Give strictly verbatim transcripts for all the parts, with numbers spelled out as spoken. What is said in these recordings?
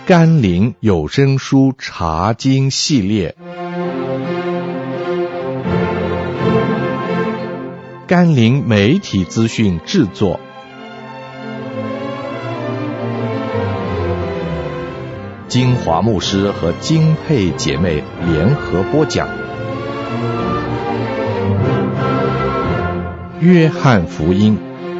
甘霖有声书查经系列，甘霖媒体资讯制作，金华牧师和金佩姐妹联合播讲。约翰福音。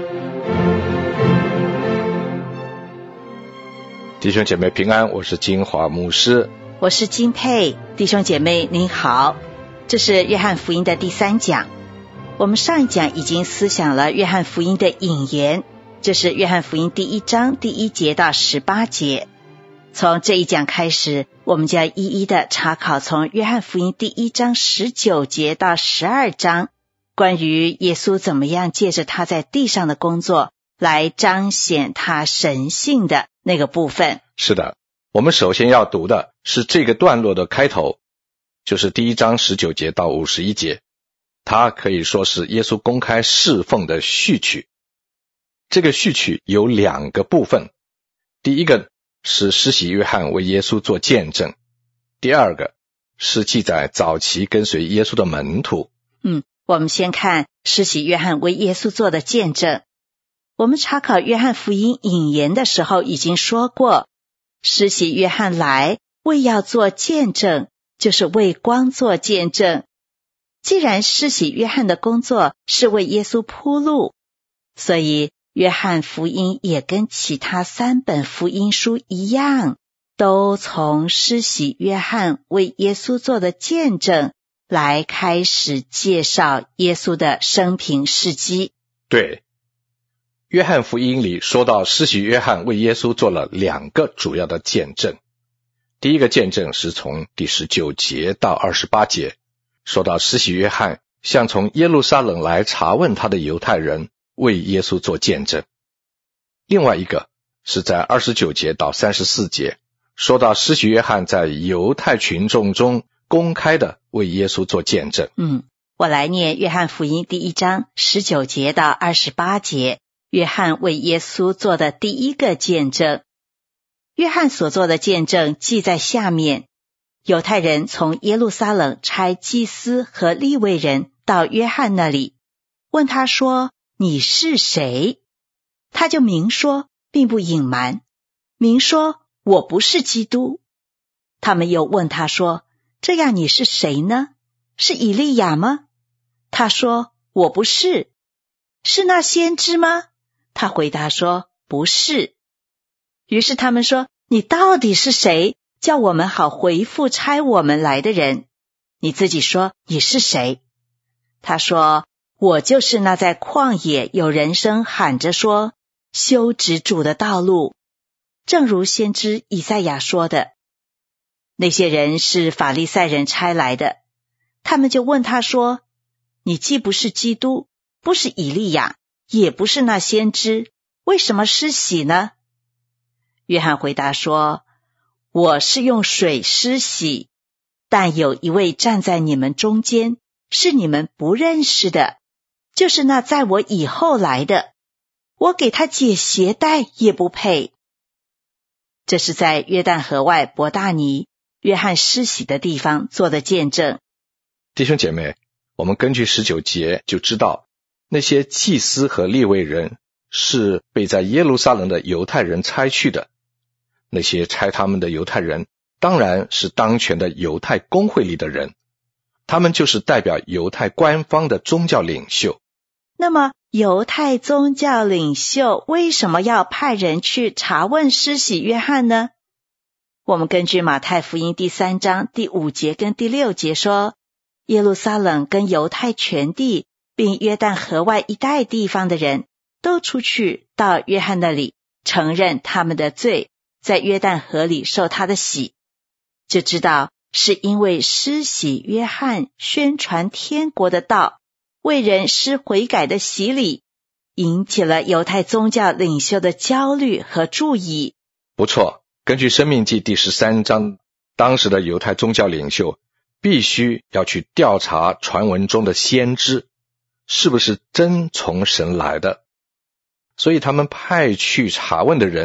弟兄姐妹平安，我是金华牧师， 我是金佩。弟兄姐妹您好，这是约翰福音的第三讲。我们上一讲已经思想了约翰福音的引言，这是约翰福音第一章第一节到十八节。从这一讲开始，我们将一一的查考从约翰福音第一章十九节到十二章，关于耶稣怎么样借着他在地上的工作来彰显他神性的那个部分。 是的，我们首先要读的是这个段落的开头，就是第一章十九节到五十一节，它可以说是耶稣公开侍奉的序曲。这个序曲有两个部分，第一个是施洗约翰为耶稣做见证，第二个是记载早期跟随耶稣的门徒。 嗯，我们先看施洗约翰为耶稣做的见证。我们查考约翰福音引言的时候已经说过，施洗约翰来为要做见证，就是为光做见证。既然施洗约翰的工作是为耶稣铺路，所以约翰福音也跟其他三本福音书一样，都从施洗约翰为耶稣做的见证来开始介绍耶稣的生平事迹。 对，约翰福音里说到施洗约翰为耶稣做了两个主要的见证。第一个见证是从第十九节到二十八节，说到施洗约翰向从耶路撒冷来查问他的犹太人为耶稣做见证。另外一个是在二十九节到三十四节，说到施洗约翰在犹太群众中公开的为耶稣做见证。 嗯，我来念约翰福音第一章十九节到二十八节，约翰为耶稣做的第一个见证。约翰所做的见证记在下面。犹太人从耶路撒冷差祭司和利未人到约翰那里，问他说：你是谁？他就明说，并不隐瞒，明说我不是基督。他们又问他说：这样你是谁呢？是以利亚吗？他说：我不是。是那先知吗？他回答说：不是。于是他们说：你到底是谁？叫我们好回复差我们来的人。你自己说你是谁？他说：我就是那在旷野有人声喊着说，修直主的道路，正如先知以赛亚说的。那些人是法利赛人差来的，他们就问他说：你既不是基督，不是以利亚，也不是那先知，为什么施洗呢？约翰回答说：我是用水施洗，但有一位站在你们中间，是你们不认识的，就是那在我以后来的，我给他解鞋带也不配。这是在约旦河外伯大尼约翰施洗的地方做的见证。 弟兄姐妹，我们根据十九节就知道，那些祭司和利未人是被在耶路撒冷的犹太人差去的。那些差他们的犹太人当然是当权的犹太公会里的人，他们就是代表犹太官方的宗教领袖。 那么犹太宗教领袖为什么要派人去查问施洗约翰呢？我们根据马太福音第三章第五节跟第六节说，耶路撒冷跟犹太全地并约旦河外一带地方的人都出去到约翰那里，承认他们的罪，在约旦河里受他的洗，就知道是因为施洗约翰宣传天国的道，为人施悔改的洗礼，引起了犹太宗教领袖的焦虑和注意。 不错，根据申命记第十三章，当时的犹太宗教领袖必须要去调查传闻中的先知是不是真从神来的，所以他们派去查问的人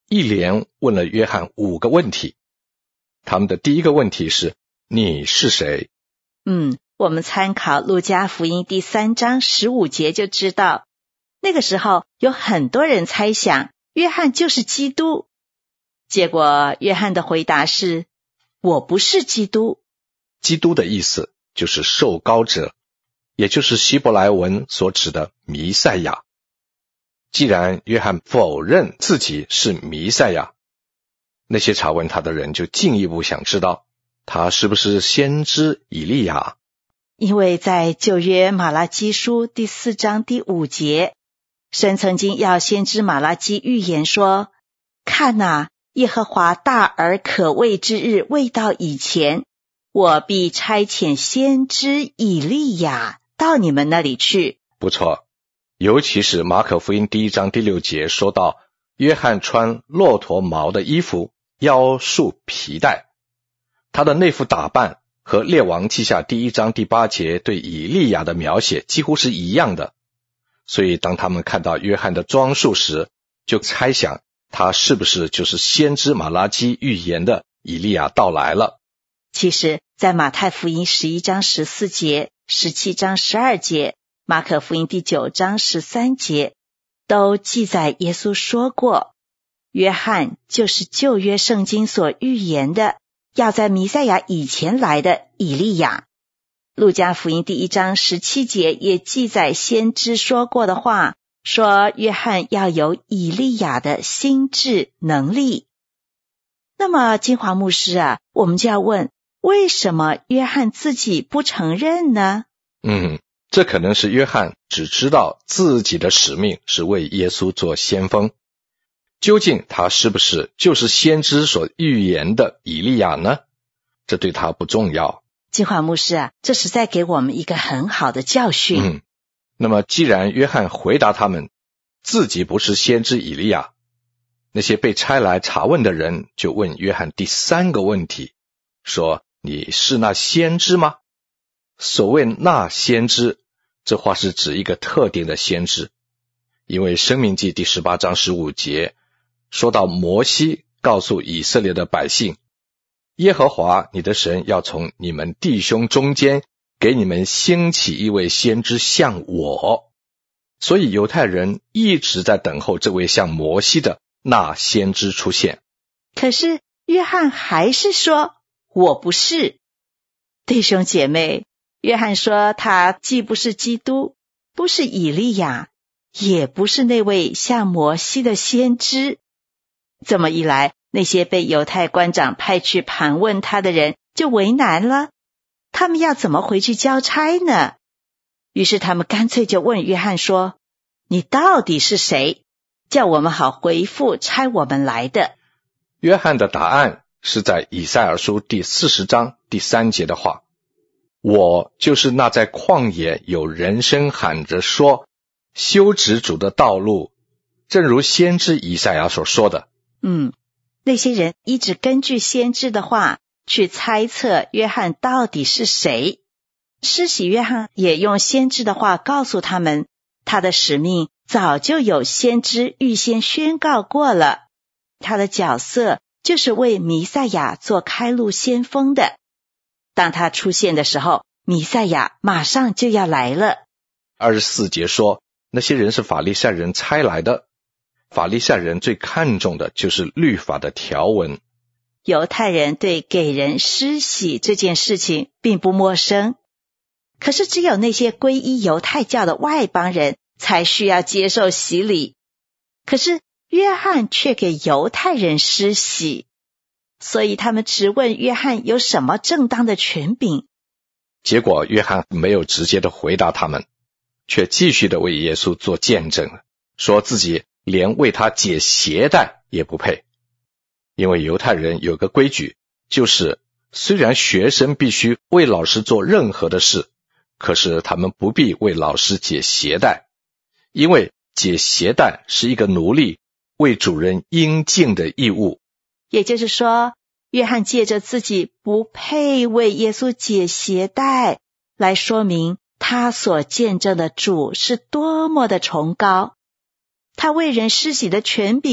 一连问了约翰五个问题。他们的第一个问题是：你是谁？ 嗯，我们参考路加福音第三章十五节就知道，那个时候有很多人猜想约翰就是基督。结果约翰的回答是：我不是基督。 基督的意思就是受膏者，也就是希伯来文所指的弥赛亚。既然约翰否认自己是弥赛亚，那些查问他的人就进一步想知道他是不是先知以利亚。 因为在旧约马拉基书第四章第五节，神曾经要先知马拉基预言说：看哪，耶和华大而可畏之日未到以前，我必差遣先知以利亚到你们那里去。 不错，尤其是马可福音第一章第六节说到，约翰穿骆驼毛的衣服，腰束皮带。他的那副打扮和列王记下第一章第八节对以利亚的描写几乎是一样的，所以当他们看到约翰的装束时，就猜想他是不是就是先知马拉基预言的以利亚到来了。 其实在马太福音十一章十四节、十七章十二节、马可福音第九章十三节都记载耶稣说过，约翰就是旧约圣经所预言的要在弥赛亚以前来的以利亚。路加福音第一章十七节也记载先知说过的话，说约翰要有以利亚的心智能力。那么金华牧师啊，我们就要问，为什么约翰自己不承认呢？ 嗯，这可能是约翰只知道自己的使命是为耶稣做先锋，究竟他是不是就是先知所预言的以利亚呢？这对他不重要。 金华牧师啊，这是在给我们一个很好的教训。 嗯，那么既然约翰回答他们自己不是先知以利亚，那些被差来查问的人就问约翰第三个问题，说你是那先知吗？所谓那先知，这话是指一个特定的先知，因为申命记第十八章十五节说到摩西告诉以色列的百姓，耶和华你的神要从你们弟兄中间给你们兴起一位先知像我，所以犹太人一直在等候这位像摩西的那先知出现。 可是约翰还是说我不是。弟兄姐妹，约翰说他既不是基督，不是以利亚，也不是那位像摩西的先知。这么一来，那些被犹太官长派去盘问他的人就为难了，他们要怎么回去交差呢？于是他们干脆就问约翰说，你到底是谁？叫我们好回复差我们来的。 约翰的答案是在以赛亚书第四十章第三节的话，我就是那在旷野有人声喊着说，修直主的道路，正如先知以赛亚所说的。 嗯，那些人一直根据先知的话去猜测约翰到底是谁。施洗约翰也用先知的话告诉他们，他的使命早就有先知预先宣告过了，他的角色就是为弥赛亚做开路先锋的。当他出现的时候，弥赛亚马上就要来了。 二十四节说，那些人是法利赛人差来的。法利赛人最看重的就是律法的条文。 犹太人对给人施洗这件事情并不陌生，可是只有那些皈依犹太教的外邦人才需要接受洗礼。可是约翰却给犹太人施洗，所以他们质问约翰有什么正当的权柄。 结果约翰没有直接的回答他们，却继续的为耶稣做见证，说自己连为他解鞋带也不配。因为犹太人有个规矩，就是虽然学生必须为老师做任何的事，可是他们不必为老师解鞋带，因为解鞋带是一个奴隶为主人应尽的义务。 也就是说，约翰借着自己不配为耶稣解鞋带，来说明他所见证的主是多么的崇高。他为人施洗的权柄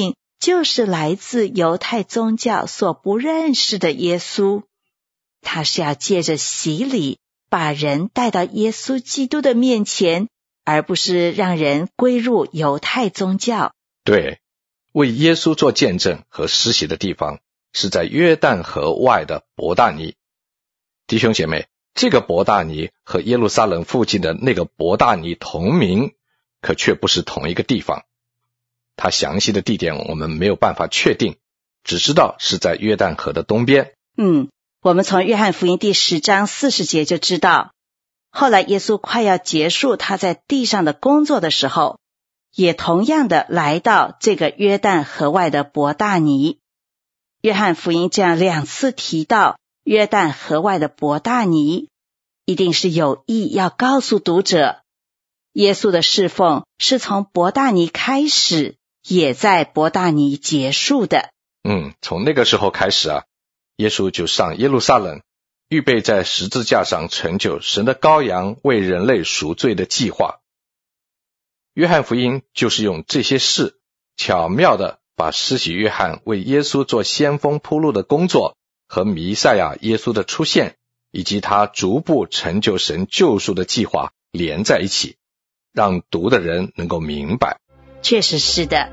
就是来自犹太宗教所不认识的耶稣。他是要借着洗礼把人带到耶稣基督的面前，而不是让人归入犹太宗教。 对，为耶稣做见证和施洗的地方是在约旦河外的伯大尼。弟兄姐妹，这个伯大尼和耶路撒冷附近的那个伯大尼同名，可却不是同一个地方。它详细的地点我们没有办法确定，只知道是在约旦河的东边。 嗯，我们从约翰福音第十章四十节就知道，后来耶稣快要结束他在地上的工作的时候，也同样的来到这个约旦河外的伯大尼。约翰福音这样两次提到约旦河外的伯大尼，一定是有意要告诉读者，耶稣的侍奉是从伯大尼开始，也在伯大尼结束的。 嗯，从那个时候开始啊，耶稣就上耶路撒冷，预备在十字架上成就神的羔羊为人类赎罪的计划。约翰福音就是用这些事巧妙地把施洗约翰为耶稣做先锋铺路的工作和弥赛亚耶稣的出现，以及他逐步成就神救赎的计划连在一起，让读的人能够明白。 确实是的。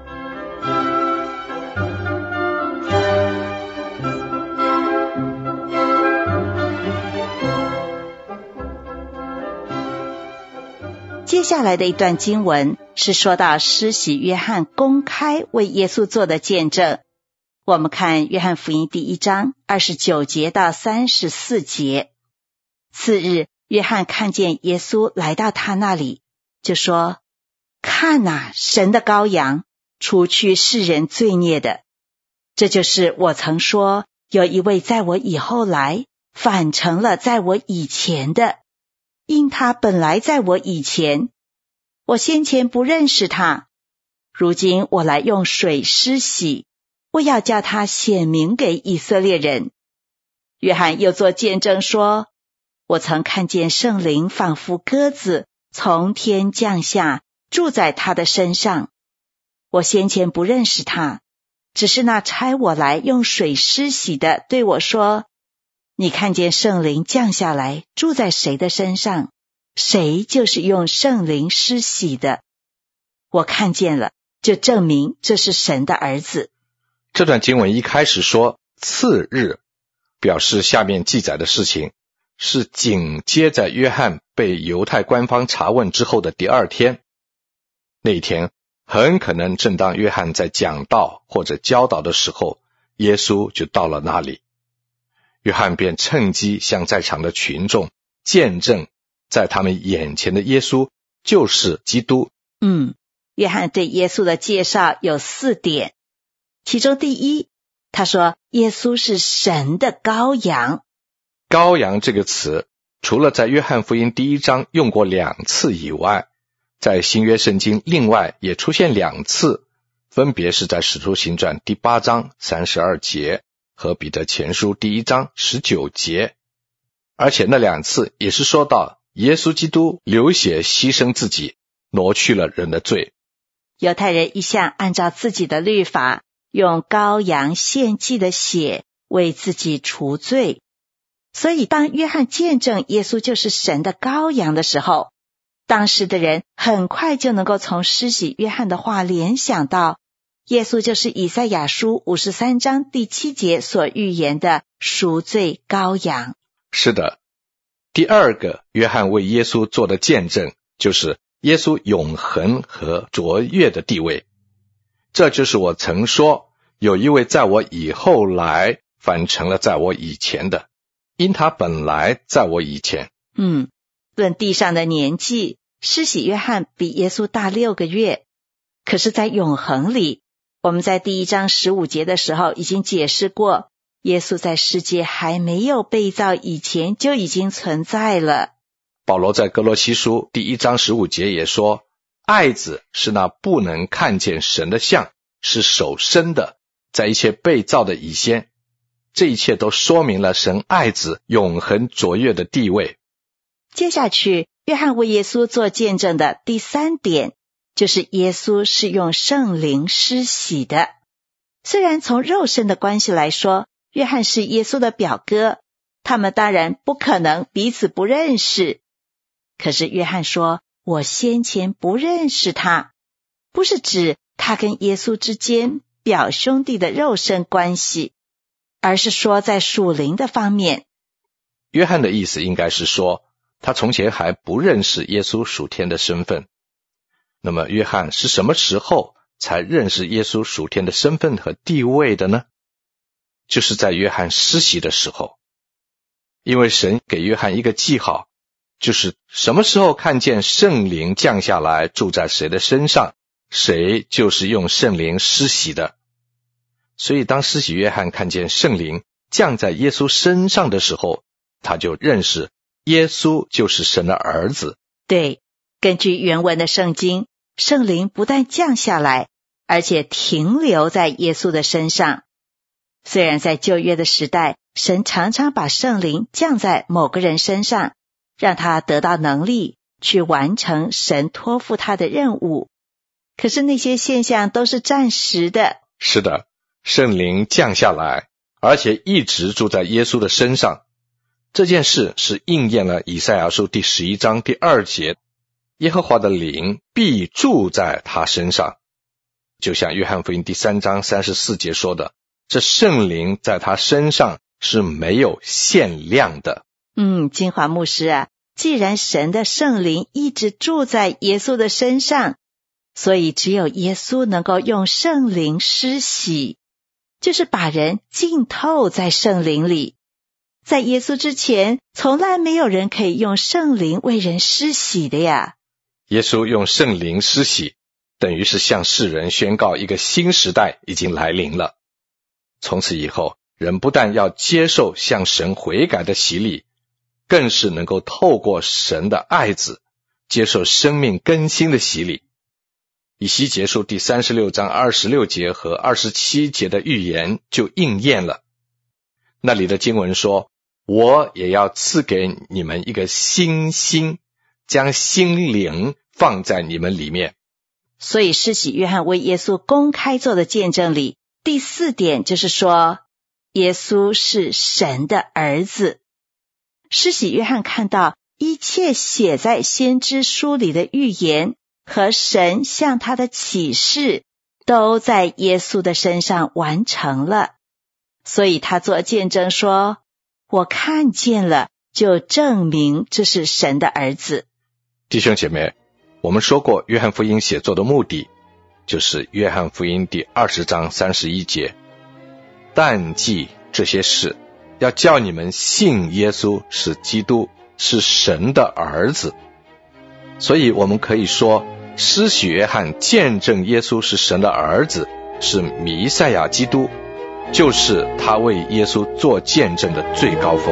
接下来的一段经文是说到施洗约翰公开为耶稣做的见证。我们看约翰福音第一章二十九节到三十四节。次日，约翰看见耶稣来到他那里，就说：看哪，神的羔羊，除去世人罪孽的。这就是我曾说，有一位在我以后来，反成了在我以前的，因他本来在我以前，我先前不认识他，如今我来用水施洗，我要叫他显明给以色列人。约翰又作见证说：我曾看见圣灵仿佛鸽子从天降下，住在他的身上。我先前不认识他，只是那差我来用水施洗的对我说：你看见圣灵降下来，住在谁的身上，谁就是用圣灵施洗的。我看见了，就证明这是神的儿子。 这段经文一开始说次日，表示下面记载的事情是紧接在约翰被犹太官方查问之后的第二天。那一天很可能正当约翰在讲道或者教导的时候，耶稣就到了那里。约翰便趁机向在场的群众见证，在他们眼前的耶稣就是基督。 嗯，约翰对耶稣的介绍有四点。其中第一，他说耶稣是神的羔羊。 羔羊这个词除了在约翰福音第一章用过两次以外，在新约圣经另外也出现两次，分别是在使徒行传第八章三十二节和彼得前书第一章十九节。而且那两次也是说到耶稣基督流血牺牲自己，挪去了人的罪。 犹太人一向按照自己的律法，用羔羊献祭的血为自己除罪。所以当约翰见证耶稣就是神的羔羊的时候，当时的人很快就能够从施洗约翰的话联想到，耶稣就是以赛亚书五十三章第七节所预言的赎罪羔羊。 是的，第二个约翰为耶稣做的见证，就是耶稣永恒和卓越的地位。这就是我曾说，有一位在我以后来，反成了在我以前的，因他本来在我以前。 嗯，论地上的年纪，施洗约翰比耶稣大六个月，可是在永恒里，我们在第一章十五节的时候已经解释过，耶稣在世界还没有被造以前就已经存在了。 保罗在哥罗西书第一章十五节也说，爱子是那不能看见神的像，是首生的，在一切被造的以先。这一切都说明了神爱子永恒卓越的地位。 接下去，约翰为耶稣做见证的第三点，就是耶稣是用圣灵施洗的。 虽然从肉身的关系来说，约翰是耶稣的表哥，他们当然不可能彼此不认识。可是约翰说，我先前不认识他，不是指他跟耶稣之间表兄弟的肉身关系，而是说在属灵的方面。 约翰的意思应该是说，他从前还不认识耶稣属天的身份。那么约翰是什么时候才认识耶稣属天的身份和地位的呢？就是在约翰施洗的时候。因为神给约翰一个记号，就是什么时候看见圣灵降下来住在谁的身上，谁就是用圣灵施洗的。所以当施洗约翰看见圣灵降在耶稣身上的时候，他就认识耶稣就是神的儿子。 对，根据原文的圣经，圣灵不但降下来，而且停留在耶稣的身上。虽然在旧约的时代，神常常把圣灵降在某个人身上，让他得到能力去完成神托付他的任务，可是那些现象都是暂时的。 是的，圣灵降下来，而且一直住在耶稣的身上。这件事是应验了以赛亚书第十一章第二节，耶和华的灵必住在他身上。就像约翰福音第三章三十四节说的，这圣灵在他身上是没有限量的。 嗯，金华牧师啊，既然神的圣灵一直住在耶稣的身上，所以只有耶稣能够用圣灵施洗，就是把人浸透在圣灵里。在耶稣之前，从来没有人可以用圣灵为人施洗的呀。 耶稣用圣灵施洗，等于是向世人宣告一个新时代已经来临了。从此以后，人不但要接受向神悔改的洗礼，更是能够透过神的爱子接受生命更新的洗礼。以西结书第三十六章二十六节和二十七节的预言就应验了。那里的经文说，我也要赐给你们一个新心，将心灵放在你们里面。 所以施洗约翰为耶稣公开做的见证里，第四点就是说，耶稣是神的儿子。施洗约翰看到一切写在先知书里的预言和神向他的启示，都在耶稣的身上完成了。所以他做见证说，我看见了，就证明这是神的儿子。 弟兄姐妹，我们说过约翰福音写作的目的，就是约翰福音第二十章三十一节，但记这些事，要叫你们信耶稣是基督，是神的儿子。所以我们可以说，施洗约翰见证耶稣是神的儿子，是弥赛亚基督，就是他为耶稣做见证的最高峰。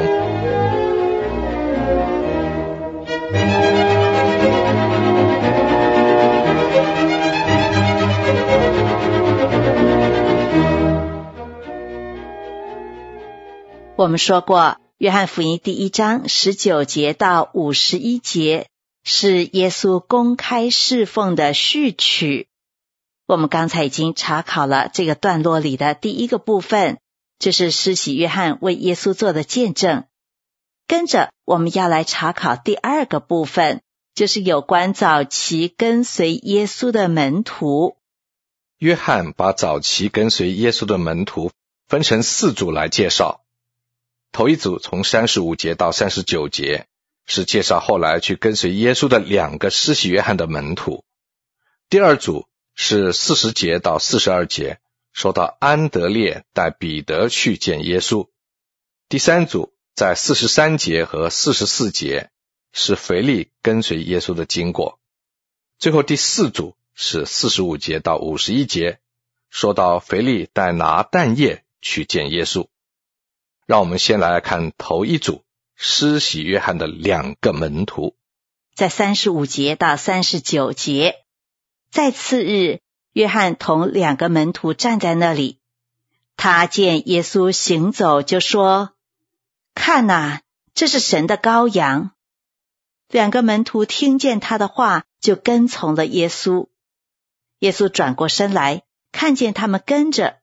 我们说过，约翰福音第一章十九节到五十一节是耶稣公开侍奉的序曲。我们刚才已经查考了这个段落里的第一个部分，就是施洗约翰为耶稣做的见证。跟着我们要来查考第二个部分，就是有关早期跟随耶稣的门徒。 约翰把早期跟随耶稣的门徒分成四组来介绍。头一组从三十五节到三十九节，是介绍后来去跟随耶稣的两个施洗约翰的门徒。第二组是四十节到四十二节，说到安德烈带彼得去见耶稣。第三组在四十三节和四十四节，是腓力跟随耶稣的经过。最后第四组是四十五节到五十一节，说到腓力带拿但业去见耶稣。让我们先来看头一组施洗约翰的两个门徒。 在三十五节到三十九节，在次日，约翰同两个门徒站在那里，他见耶稣行走，就说，看哪，这是神的羔羊。两个门徒听见他的话，就跟从了耶稣。耶稣转过身来，看见他们跟着，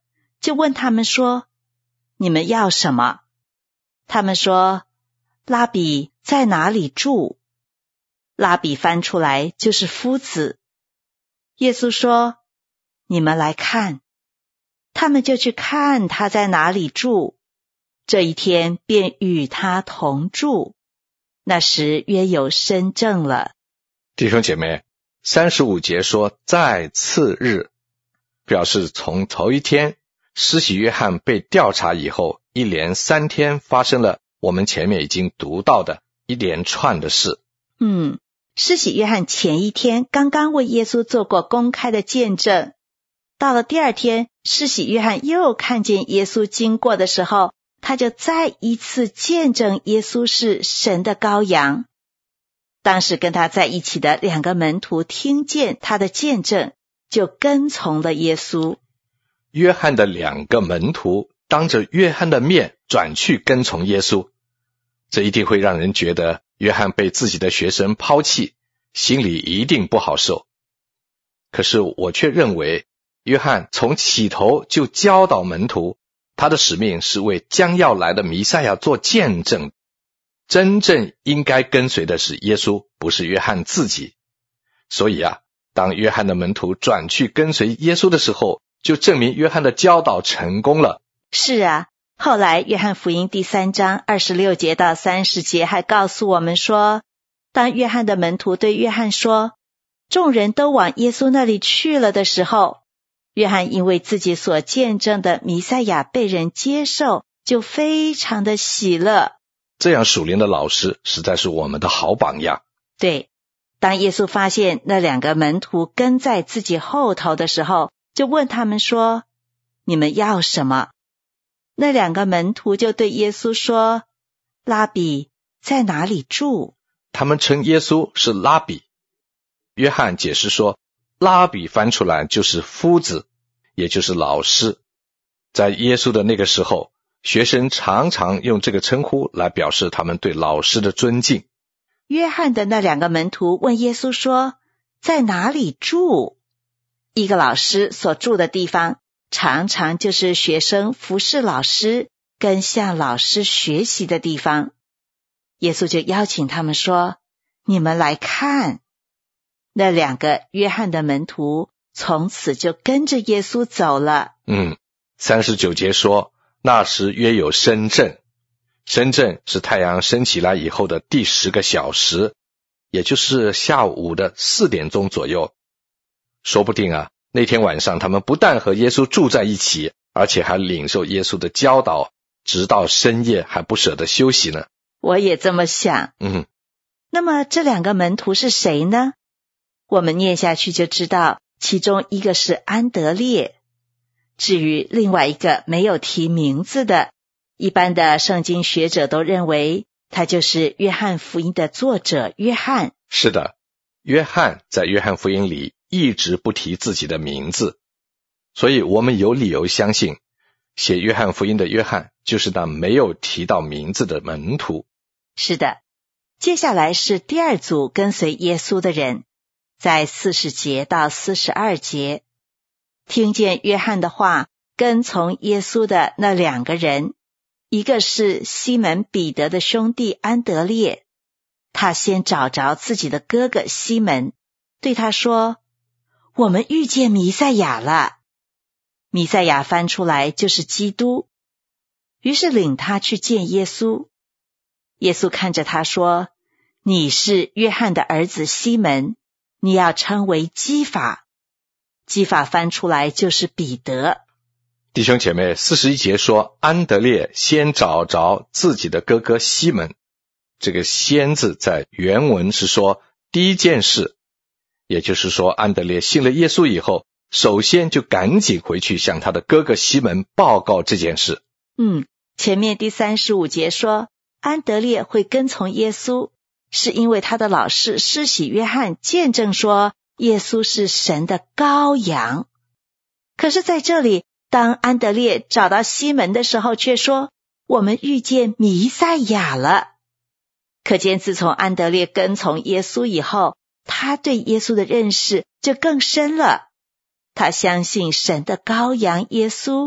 就问他们说：你们要什么？他们说：拉比在哪里住？拉比翻出来就是夫子。耶稣说：你们来看。他们就去看他在哪里住，这一天便与他同住。那时约有申正了。 弟兄姐妹，三十五节说在次日，表示从头一天施洗约翰被调查以后，一连三天发生了我们前面已经读到的一连串的事。 嗯，施洗约翰前一天刚刚为耶稣做过公开的见证，到了第二天，施洗约翰又看见耶稣经过的时候，他就再一次见证耶稣是神的羔羊。当时跟他在一起的两个门徒听见他的见证，就跟从了耶稣。 约翰的两个门徒当着约翰的面转去跟从耶稣，这一定会让人觉得约翰被自己的学生抛弃，心里一定不好受。可是我却认为，约翰从起头就教导门徒，他的使命是为将要来的弥赛亚做见证。真正应该跟随的是耶稣，不是约翰自己。所以啊，当约翰的门徒转去跟随耶稣的时候，就证明约翰的教导成功了。 是啊，后来约翰福音第三章二十六节到三十节还告诉我们说，当约翰的门徒对约翰说，众人都往耶稣那里去了的时候，约翰因为自己所见证的弥赛亚被人接受，就非常的喜乐。 这样属灵的老师实在是我们的好榜样。 对，当耶稣发现那两个门徒跟在自己后头的时候，就问他们说：你们要什么？那两个门徒就对耶稣说：拉比在哪里住？ 他们称耶稣是拉比。约翰解释说，拉比翻出来就是夫子，也就是老师。在耶稣的那个时候，学生常常用这个称呼来表示他们对老师的尊敬。 约翰的那两个门徒问耶稣说：在哪里住？一个老师所住的地方，常常就是学生服侍老师跟向老师学习的地方。耶稣就邀请他们说：你们来看。那两个约翰的门徒从此就跟着耶稣走了。 嗯，三十九节说，那时约有申正。申正是太阳升起来以后的第十个小时，也就是下午的四点钟左右。说不定啊，那天晚上他们不但和耶稣住在一起，而且还领受耶稣的教导，直到深夜还不舍得休息呢。 我也这么想。 嗯， 那么这两个门徒是谁呢？我们念下去就知道，其中一个是安德烈，至于另外一个没有提名字的，一般的圣经学者都认为他就是约翰福音的作者约翰。 是的，约翰在约翰福音里一直不提自己的名字，所以我们有理由相信，写约翰福音的约翰就是那没有提到名字的门徒。 是的，接下来是第二组跟随耶稣的人，在四十节到四十二节，听见约翰的话，跟从耶稣的那两个人，一个是西门彼得的兄弟安德烈，他先找着自己的哥哥西门，对他说：我们遇见弥赛亚了。弥赛亚翻出来就是基督，于是领他去见耶稣。耶稣看着他说：你是约翰的儿子西门，你要称为基法。基法翻出来就是彼得。 弟兄姐妹，四十一节说，安德烈先找着自己的哥哥西门。这个先字在原文是说第一件事，也就是说安德烈信了耶稣以后，首先就赶紧回去向他的哥哥西门报告这件事。 嗯，前面第三十五节说，安德烈会跟从耶稣，是因为他的老师施洗约翰见证说耶稣是神的羔羊。可是在这里，当安德烈找到西门的时候，却说我们遇见弥赛亚了。可见自从安德烈跟从耶稣以后，他对耶稣的认识就更深了。他相信神的羔羊耶稣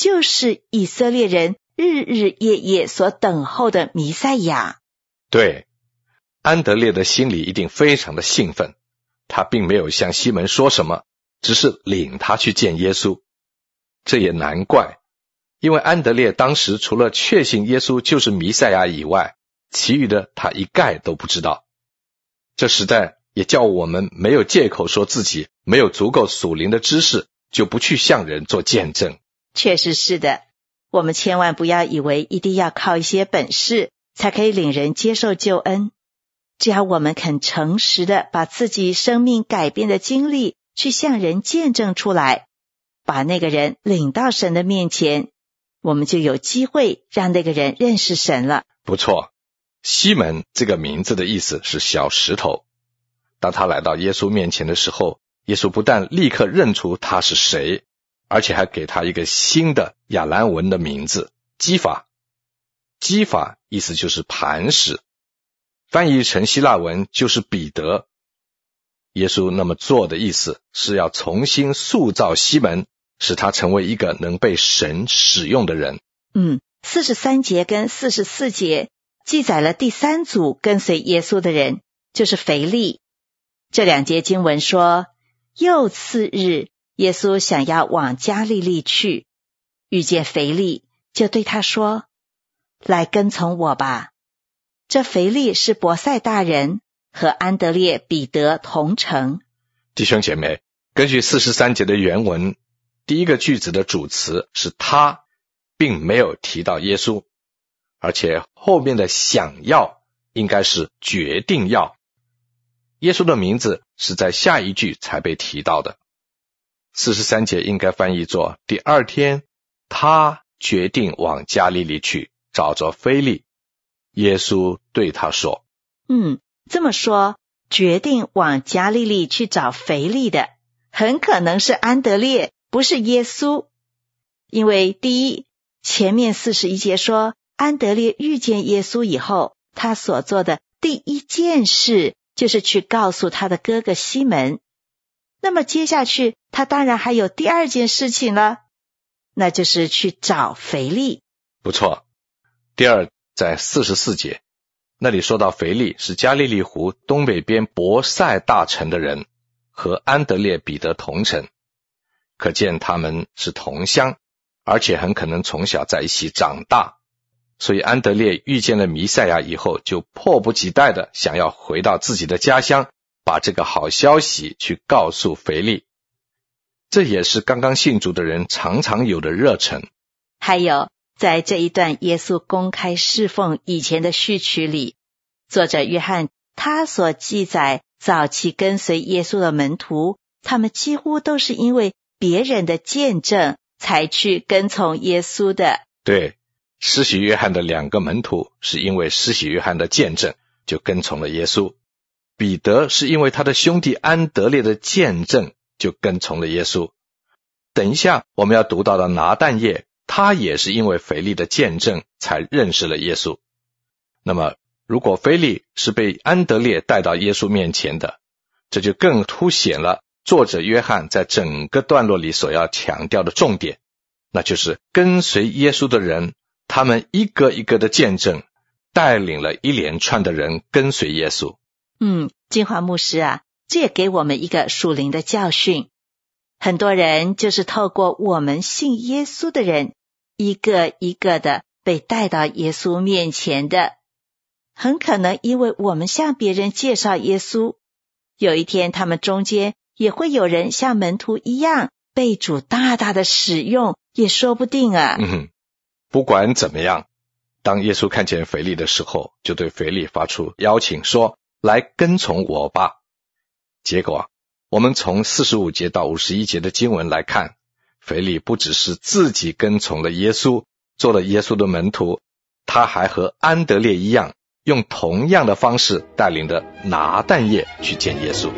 就是以色列人日日夜夜所等候的弥赛亚。 对，安德烈的心里一定非常的兴奋，他并没有向西门说什么，只是领他去见耶稣。这也难怪，因为安德烈当时除了确信耶稣就是弥赛亚以外，其余的他一概都不知道。这实在也叫我们没有借口说自己没有足够属灵的知识，就不去向人做见证。 确实是的，我们千万不要以为一定要靠一些本事才可以领人接受救恩。只要我们肯诚实的把自己生命改变的经历去向人见证出来，把那个人领到神的面前，我们就有机会让那个人认识神了。 不错，西门这个名字的意思是小石头。当他来到耶稣面前的时候，耶稣不但立刻认出他是谁，而且还给他一个新的亚兰文的名字基法。基法意思就是磐石，翻译成希腊文就是彼得。耶稣那么做的意思是要重新塑造西门，使他成为一个能被神使用的人。 嗯，四十三节跟四十四节记载了第三组跟随耶稣的人，就是腓利。这两节经文说，又次日，耶稣想要往加利利去，遇见腓利，就对他说，来跟从我吧。这腓利是伯赛大人，和安德烈、彼得同城。 弟兄姐妹，根据四十三节的原文，第一个句子的主词是他，并没有提到耶稣，而且后面的想要应该是决定要。耶稣的名字是在下一句才被提到的。四十三节应该翻译作，第二天他决定往加利利去，找着腓利。耶稣对他说， 嗯，这么说，决定往加利利去找腓利的很可能是安德烈，不是耶稣。因为第一，前面四十一节说，安德烈遇见耶稣以后，他所做的第一件事就是去告诉他的哥哥西门。那么接下去他当然还有第二件事情了，那就是去找腓利。 不错，第二在四十四节，那里说到腓利是加利利湖东北边伯赛大城的人，和安德烈、彼得同城，可见他们是同乡，而且很可能从小在一起长大。所以安德烈遇见了弥赛亚以后，就迫不及待的想要回到自己的家乡，把这个好消息去告诉腓利。这也是刚刚信主的人常常有的热忱。 还有在这一段耶稣公开侍奉以前的序曲里，作者约翰他所记载早期跟随耶稣的门徒，他们几乎都是因为别人的见证才去跟从耶稣的。 对，施洗约翰的两个门徒是因为施洗约翰的见证就跟从了耶稣，彼得是因为他的兄弟安德烈的见证就跟从了耶稣。等一下我们要读到的拿但业，他也是因为腓利的见证才认识了耶稣。那么如果腓利是被安德烈带到耶稣面前的，这就更凸显了作者约翰在整个段落里所要强调的重点，那就是跟随耶稣的人，他们一个一个的见证，带领了一连串的人跟随耶稣。 嗯，金华牧师啊，这也给我们一个属灵的教训。很多人就是透过我们信耶稣的人，一个一个的被带到耶稣面前的。很可能因为我们向别人介绍耶稣，有一天他们中间也会有人像门徒一样被主大大的使用，也说不定啊。 嗯，不管怎么样，当耶稣看见腓利的时候，就对腓利发出邀请说，来跟从我吧。结果啊，我们从四十五节到五十一节的经文来看，腓利不只是自己跟从了耶稣，做了耶稣的门徒，他还和安德烈一样，用同样的方式带领着拿但业去见耶稣。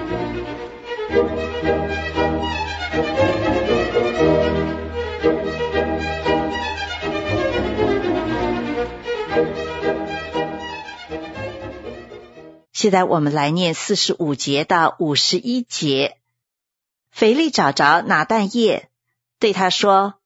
现在我们来念四十五节到五十一节。腓利找着拿但业，对他说，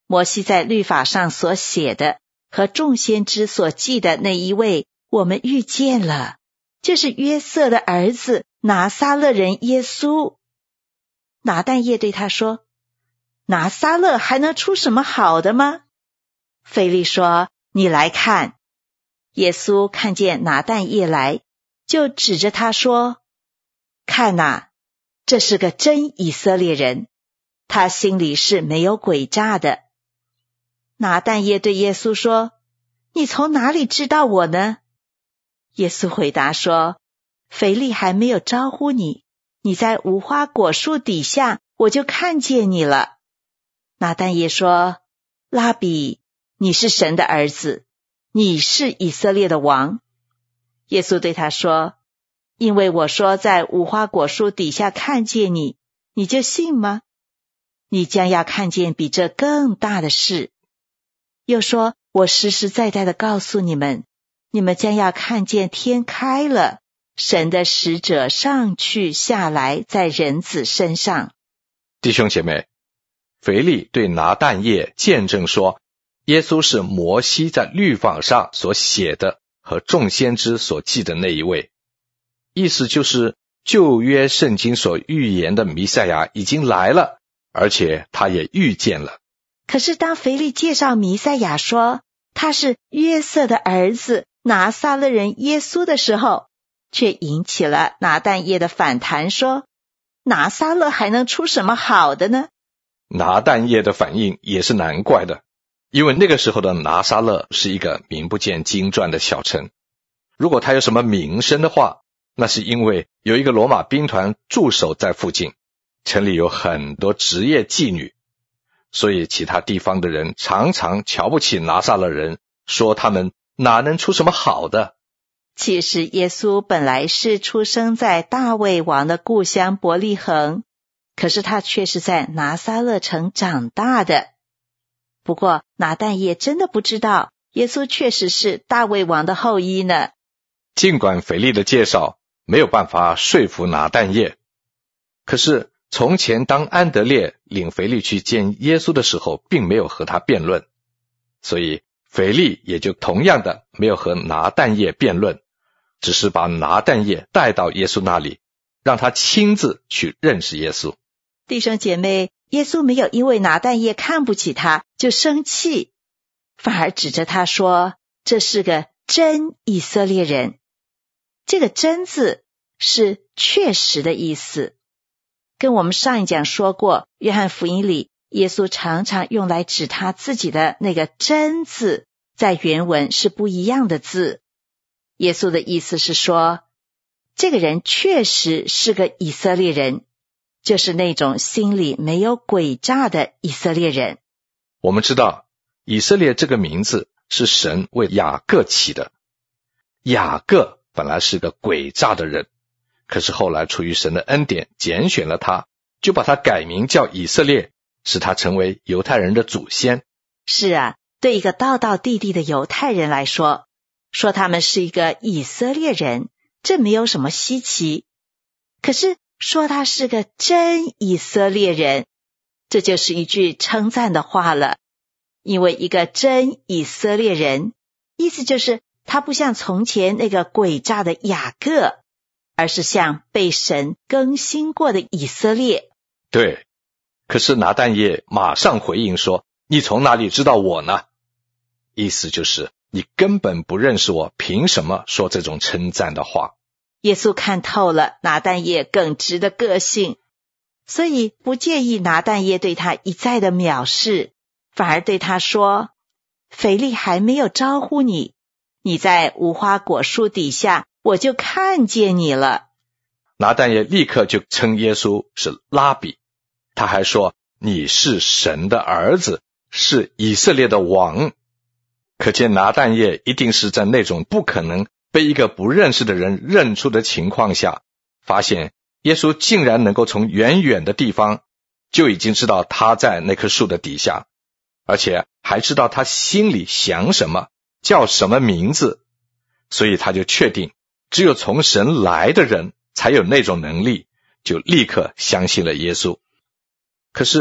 摩西在律法上所写的和众先知所记的那一位，我们遇见了，就是约瑟的儿子拿撒勒人耶稣。拿但业对他说，拿撒勒还能出什么好的吗？腓力说，你来看。耶稣看见拿但业来，就指着他说，看哪，这是个真以色列人，他心里是没有诡诈的。拿但业对耶稣说，你从哪里知道我呢？耶稣回答说，腓力还没有招呼你，你在无花果树底下，我就看见你了。拿但业说，拉比，你是神的儿子，你是以色列的王。耶稣对他说，因为我说在无花果树底下看见你，你就信吗？你将要看见比这更大的事。又说，我实实在在的告诉你们，你们将要看见天开了，神的使者上去下来在人子身上。 弟兄姐妹，腓力对拿但业见证说，耶稣是摩西在律法上所写的和众先知所记的那一位，意思就是旧约圣经所预言的弥赛亚已经来了，而且他也遇见了。 可是当腓力介绍弥赛亚说他是约瑟的儿子拿撒勒人耶稣的时候，却引起了拿但业的反弹，说拿撒勒还能出什么好的呢？ 拿但业的反应也是难怪的，因为那个时候的拿撒勒是一个名不见经传的小城，如果他有什么名声的话，那是因为有一个罗马兵团驻守在附近，城里有很多职业妓女，所以其他地方的人常常瞧不起拿撒勒人，说他们哪能出什么好的。 其实耶稣本来是出生在大卫王的故乡伯利恒，可是他却是在拿撒勒城长大的。不过拿但业真的不知道耶稣确实是大卫王的后裔呢。 尽管腓力的介绍没有办法说服拿但业，可是从前当安德烈领腓力去见耶稣的时候，并没有和他辩论，所以腓力也就同样的没有和拿但业辩论，只是把拿但业带到耶稣那里，让他亲自去认识耶稣。 弟兄姐妹，耶稣没有因为拿但业看不起他就生气，反而指着他说，这是个真以色列人。这个真字是确实的意思，跟我们上一讲说过，约翰福音里耶稣常常用来指他自己的那个真字，在原文是不一样的字。耶稣的意思是说，这个人确实是个以色列人，就是那种心里没有诡诈的以色列人。 我们知道以色列这个名字是神为雅各起的，雅各本来是个诡诈的人，可是后来出于神的恩典拣选了他，就把他改名叫以色列，使他成为犹太人的祖先。 是啊，对一个道道地地的犹太人来说，说他们是一个以色列人，这没有什么稀奇。可是说他是个真以色列人，这就是一句称赞的话了。因为一个真以色列人，意思就是他不像从前那个诡诈的雅各，而是像被神更新过的以色列。 对，可是拿但业马上回应说，你从哪里知道我呢？意思就是你根本不认识我，凭什么说这种称赞的话？ 耶稣看透了拿但业耿直的个性，所以不介意拿但业对他一再的藐视，反而对他说，腓力还没有招呼你，你在无花果树底下，我就看见你了。 拿但业立刻就称耶稣是拉比，他还说你是神的儿子，是以色列的王。可见拿但业一定是在那种不可能被一个不认识的人认出的情况下，发现耶稣竟然能够从远远的地方就已经知道他在那棵树的底下，而且还知道他心里想什么，叫什么名字，所以他就确定只有从神来的人才有那种能力，就立刻相信了耶稣。可是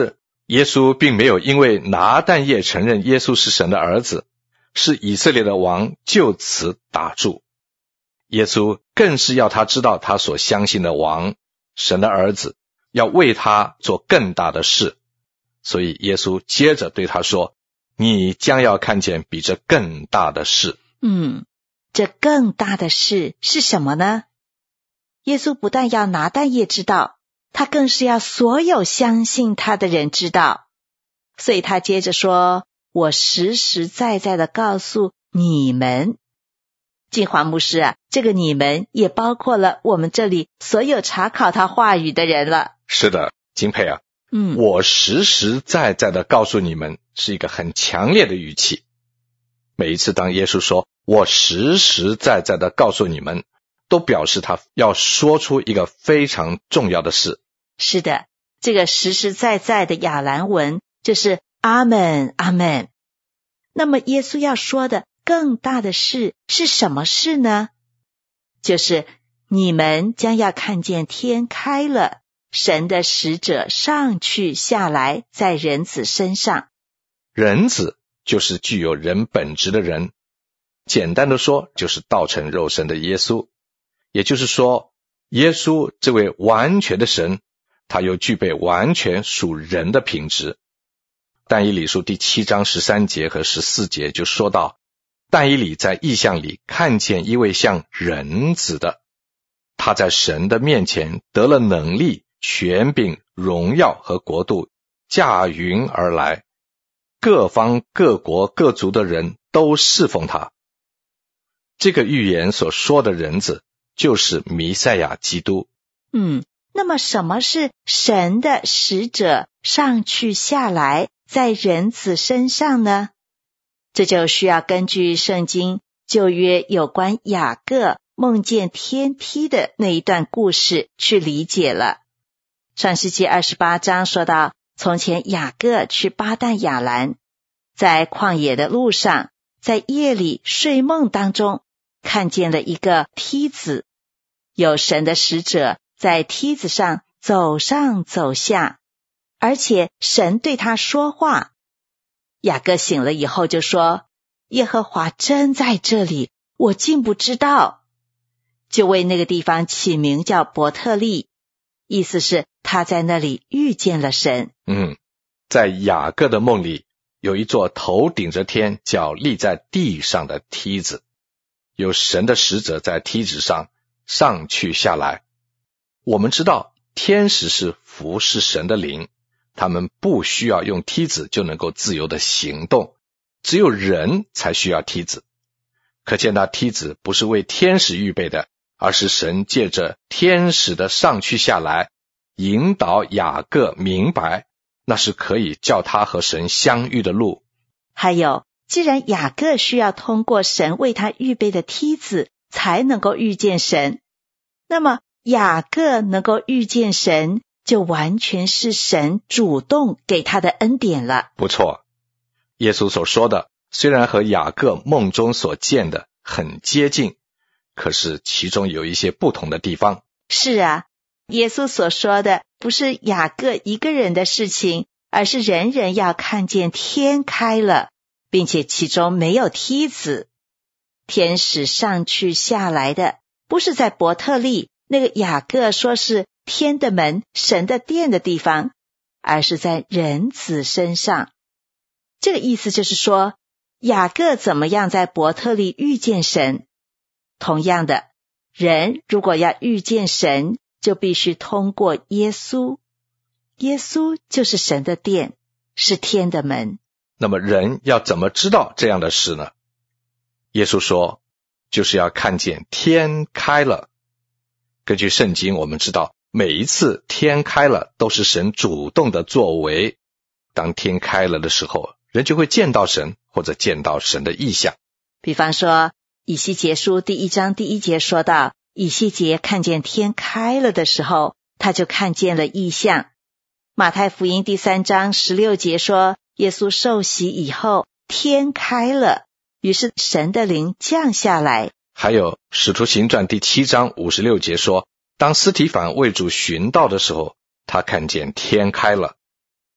耶稣并没有因为拿但业承认耶稣是神的儿子，是以色列的王，就此打住。耶稣更是要他知道他所相信的王，神的儿子，要为他做更大的事。所以耶稣接着对他说，你将要看见比这更大的事。 嗯，这更大的事是什么呢？耶稣不但要拿但业知道，他更是要所有相信他的人知道。所以他接着说，我实实在在的告诉你们。金华牧师啊，这个你们也包括了我们这里所有查考他话语的人了。 是的，金佩啊， 嗯， 我实实在在的告诉你们，是一个很强烈的语气。每一次当耶稣说我实实在在的告诉你们，都表示他要说出一个非常重要的事。 是的，这个实实在在的亚兰文就是阿们阿们。那么耶稣要说的更大的事是什么事呢？就是你们将要看见天开了，神的使者上去下来，在人子身上。 人子就是具有人本质的人，简单的说就是道成肉身的耶稣。也就是说，耶稣这位完全的神，他又具备完全属人的品质。但以理书第七章十三节和十四节就说到，但以理在异象里看见一位像人子的，他在神的面前得了能力、权柄、荣耀和国度，驾云而来，各方各国各族的人都侍奉他。这个预言所说的人子就是弥赛亚基督。 嗯，那么什么是神的使者上去下来在人子身上呢？这就需要根据圣经旧约有关雅各梦见天梯的那一段故事去理解了。创世纪二十八章说到，从前雅各去巴旦亚兰，在旷野的路上，在夜里睡梦当中，看见了一个梯子，有神的使者在梯子上走上走下，而且神对他说话。雅各醒了以后就说，耶和华真在这里，我竟不知道。就为那个地方起名叫伯特利，意思是他在那里遇见了神。 嗯，在雅各的梦里，有一座头顶着天，脚立在地上的梯子，有神的使者在梯子上上去下来。我们知道天使是服侍神的灵，他们不需要用梯子就能够自由的行动，只有人才需要梯子。可见那梯子不是为天使预备的，而是神借着天使的上去下来，引导雅各明白，那是可以叫他和神相遇的路。 还有，既然雅各需要通过神为他预备的梯子才能够遇见神，那么雅各能够遇见神，就完全是神主动给他的恩典了。 不错，耶稣所说的虽然和雅各梦中所见的很接近，可是其中有一些不同的地方。 是啊，耶稣所说的不是雅各一个人的事情，而是人人要看见天开了，并且其中没有梯子。天使上去下来的不是在伯特利，那个雅各说是天的门、神的殿的地方，而是在人子身上。这个意思就是说，雅各怎么样在伯特利遇见神，同样的，人如果要遇见神，就必须通过耶稣。耶稣就是神的殿，是天的门。 那么人要怎么知道这样的事呢？耶稣说，就是要看见天开了。根据圣经我们知道，每一次天开了都是神主动的作为。当天开了的时候，人就会见到神，或者见到神的意象。 比方说以西结书第一章第一节说到，以西结看见天开了的时候，他就看见了异象。马太福音第三章十六节说，耶稣受洗以后，天开了，于是神的灵降下来。 还有使徒行传第七章五十六节说，当司提反为主寻道的时候，他看见天开了。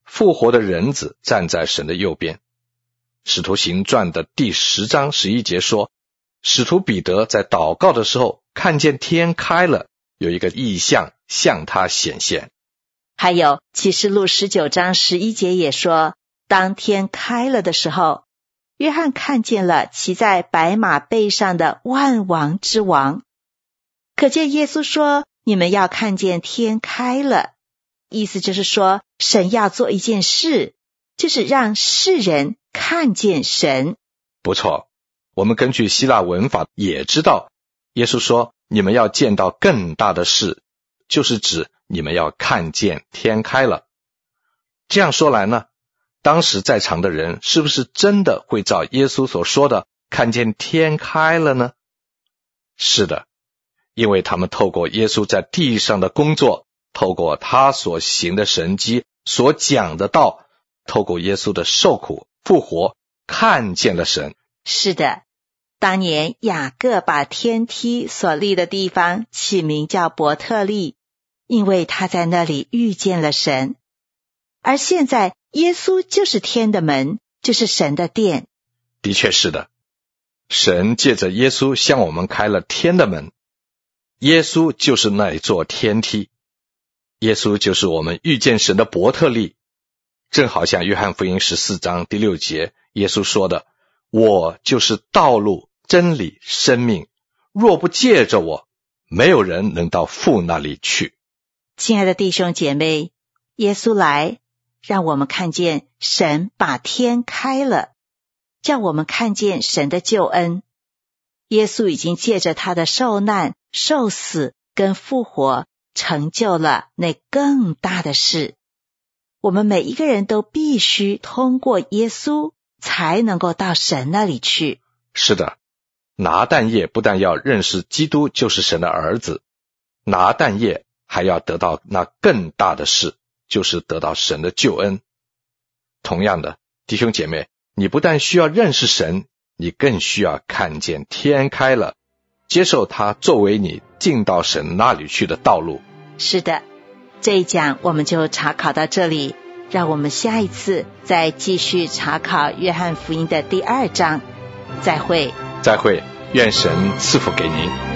复活的人子站在神的右边。使徒行传的第十章十一节说，使徒彼得在祷告的时候看见天开了，有一个异象向他显现。 还有启示录十九章十一节也说，当天开了的时候，约翰看见了骑在白马背上的万王之王。可见耶稣说，你们要看见天开了，意思就是说，神要做一件事，就是让世人看见神。 不错，我们根据希腊文法也知道，耶稣说你们要见到更大的事，就是指你们要看见天开了。这样说来呢，当时在场的人是不是真的会照耶稣所说的看见天开了呢？是的，因为他们透过耶稣在地上的工作，透过他所行的神迹，所讲的道，透过耶稣的受苦复活，看见了神。 是的，当年雅各把天梯所立的地方起名叫伯特利，因为他在那里遇见了神。而现在耶稣就是天的门，就是神的殿。 的确是的，神借着耶稣向我们开了天的门，耶稣就是那一座天梯，耶稣就是我们遇见神的伯特利。正好像约翰福音十四章第六节耶稣说的，我就是道路真理生命，若不借着我，没有人能到父那里去。 亲爱的弟兄姐妹，耶稣来让我们看见神把天开了，叫我们看见神的救恩。耶稣已经借着他的受难、受死跟复活，成就了那更大的事。我们每一个人都必须通过耶稣才能够到神那里去。 是的，拿但业不但要认识基督就是神的儿子，拿但业还要得到那更大的事，就是得到神的救恩。同样的，弟兄姐妹，你不但需要认识神，你更需要看见天开了，接受他作为你进到神那里去的道路。 是的，这一讲我们就查考到这里，让我们下一次再继续查考约翰福音的第二章。再会。 再会，愿神赐福给您。